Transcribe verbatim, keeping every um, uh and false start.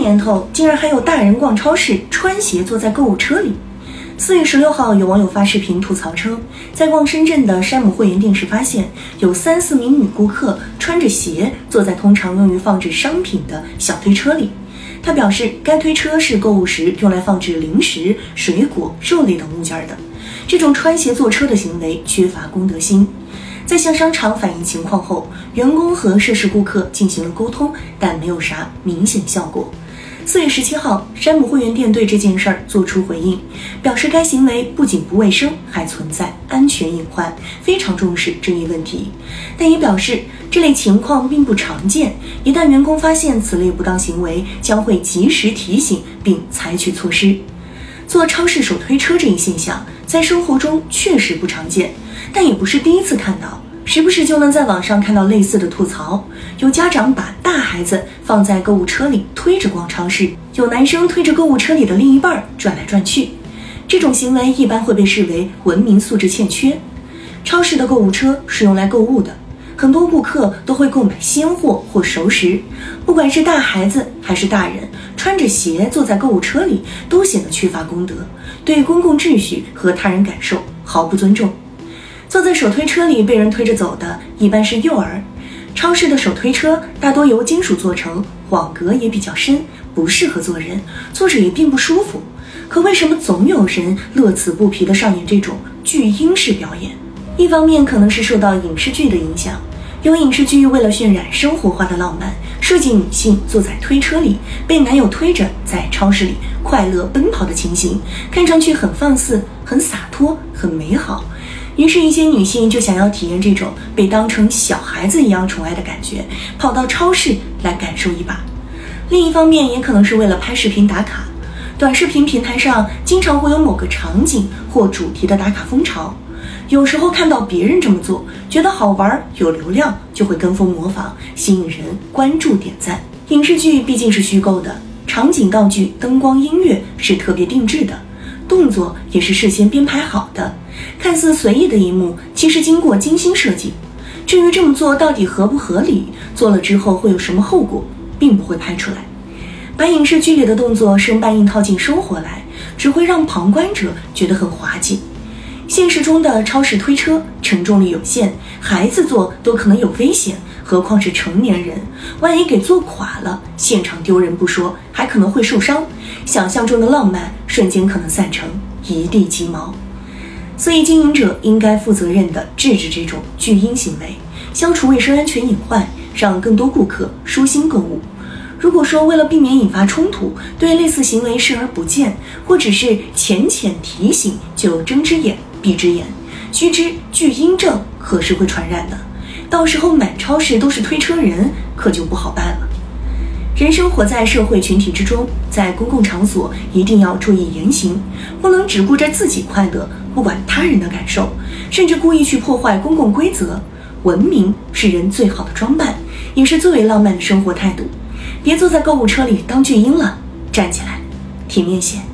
年头，竟然还有大人逛超市穿鞋坐在购物车里。四月十六号，有网友发视频吐槽称，在逛深圳的山姆会员店时，发现有三四名女顾客穿着鞋坐在通常用于放置商品的小推车里。他表示，该推车是购物时用来放置零食、水果、肉类等物件的。这种穿鞋坐车的行为缺乏公德心。在向商场反映情况后，员工和涉事顾客进行了沟通，但没有啥明显效果。四月十七号，山姆会员店对这件事儿做出回应，表示该行为不仅不卫生，还存在安全隐患，非常重视这一问题。但也表示这类情况并不常见，一旦员工发现此类不当行为，将会及时提醒并采取措施。做超市手推车这一现象在生活中确实不常见，但也不是第一次看到。时不时就能在网上看到类似的吐槽，有家长把大孩子放在购物车里推着逛超市，有男生推着购物车里的另一半转来转去。这种行为一般会被视为文明素质欠缺。超市的购物车是用来购物的，很多顾客都会购买鲜货或熟食，不管是大孩子还是大人，穿着鞋坐在购物车里都显得缺乏公德，对公共秩序和他人感受毫不尊重。坐在手推车里被人推着走的一般是幼儿。超市的手推车大多由金属做成，网格也比较深，不适合坐人，坐着也并不舒服。可为什么总有人乐此不疲地上演这种巨婴式表演？一方面可能是受到影视剧的影响，有影视剧为了渲染生活化的浪漫，设计女性坐在推车里，被男友推着在超市里快乐奔跑的情形，看上去很放肆、很洒脱、很美好。于是，一些女性就想要体验这种被当成小孩子一样宠爱的感觉，跑到超市来感受一把。另一方面，也可能是为了拍视频打卡。短视频平台上经常会有某个场景或主题的打卡风潮，有时候看到别人这么做，觉得好玩有流量，就会跟风模仿，吸引人关注点赞。影视剧毕竟是虚构的，场景道具、灯光、音乐是特别定制的，动作也是事先编排好的，看似随意的一幕，其实经过精心设计。至于这么做到底合不合理，做了之后会有什么后果，并不会拍出来。把影视剧里的动作生搬硬套进生活来，只会让旁观者觉得很滑稽。现实中的超市推车承重力有限，孩子坐都可能有危险，何况是成年人，万一给坐垮了，现场丢人不说，还可能会受伤，想象中的浪漫瞬间可能散成一地鸡毛。所以经营者应该负责任地制止这种巨婴行为，消除卫生安全隐患，让更多顾客舒心购物。如果说为了避免引发冲突，对类似行为视而不见，或只是浅浅提醒就睁只眼闭只眼，须知巨婴症可是会传染的，到时候满超市都是推车人，可就不好办了。人生活在社会群体之中，在公共场所一定要注意言行，不能只顾着自己快乐，不管他人的感受，甚至故意去破坏公共规则。文明是人最好的装扮，也是最为浪漫的生活态度。别坐在购物车里当巨婴了，站起来，体面些。